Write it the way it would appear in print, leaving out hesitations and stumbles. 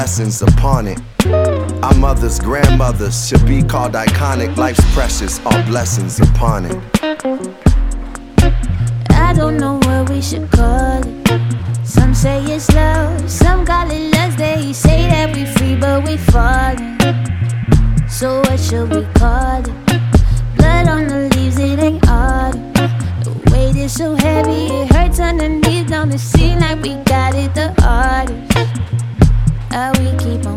blessings upon it. Our mothers, grandmothers should be called iconic. Life's precious, all blessings upon it. I don't know what we should call it. Some say it's love, some call it lust. They say that we free but we falling. So what should we call it? Blood on the leaves, it ain't autumn. The weight is so heavy, it hurts underneath. Don't it seem like we got it the hardest? How we keep on